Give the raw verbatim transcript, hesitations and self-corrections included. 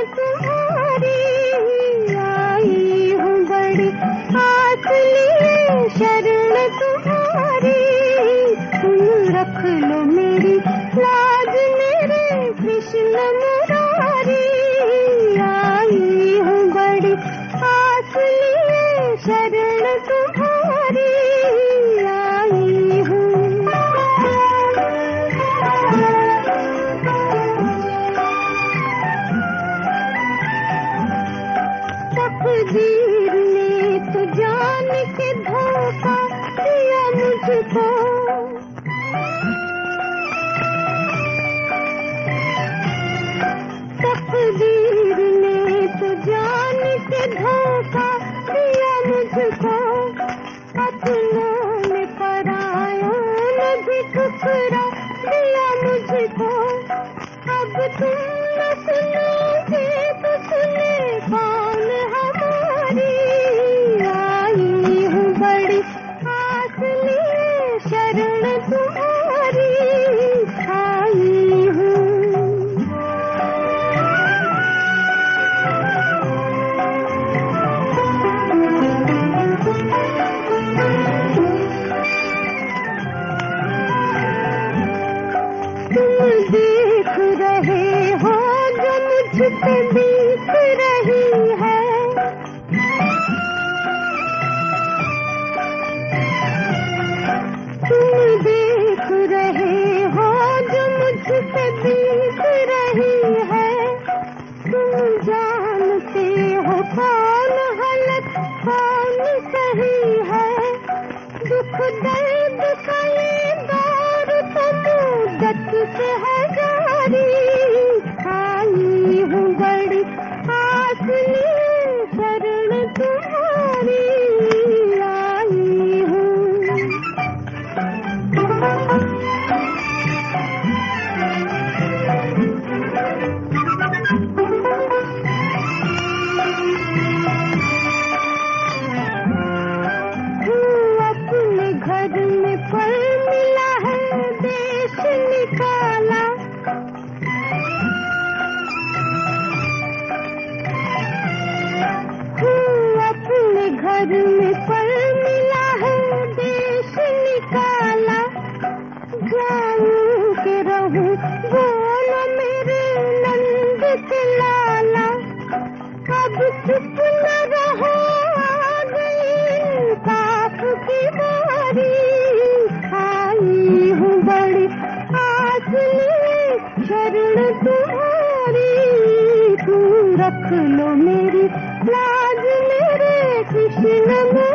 तुम्हारी, आई हूँ बड़ी आस लिए शरण तुम्हारी, तुम रख लो मेरी लाज मेरे कृष्ण मुरारी, आई हूँ बड़ी आस लिए शरण तुम्हारी, आई हूँ। तकदीर ने तो जान के धोखा दिया मुझको, तकदीर ने तो जान के धोखा दिया मुझको, अपनों में परायों ने भी ठुकरा दिया मुझको, अब तुम न सुनोगे तो सुने कौन हमारी, आई हूँ बड़ी आस लिए शरण तुम्हारी, आई हूँ। तुम देख रहे हो जो मुझ पे बीत रही है, तुम देख रहे हो जो मुझ पे बीत रही है, तुम जानते हो कौन गलत कौन सही है, दुख दर्द का ये दौर तो मुद्दत से है जारी, आई हूँ बड़ी आस लिए शरण तुम्हारी, आई हूँ। अपने घर में फल मिला है देश निकाला, अपने घर में फल मिला है देश निकाला, जाऊं के रहूं बोलो मेरे नंद के लाला, अब चुप न रहो आ गई पाप की बारी, आई हूँ बड़ी आस लिए शरण तुम्हारी, तुम रख लो मेरी लाज मेरे कृष्ण।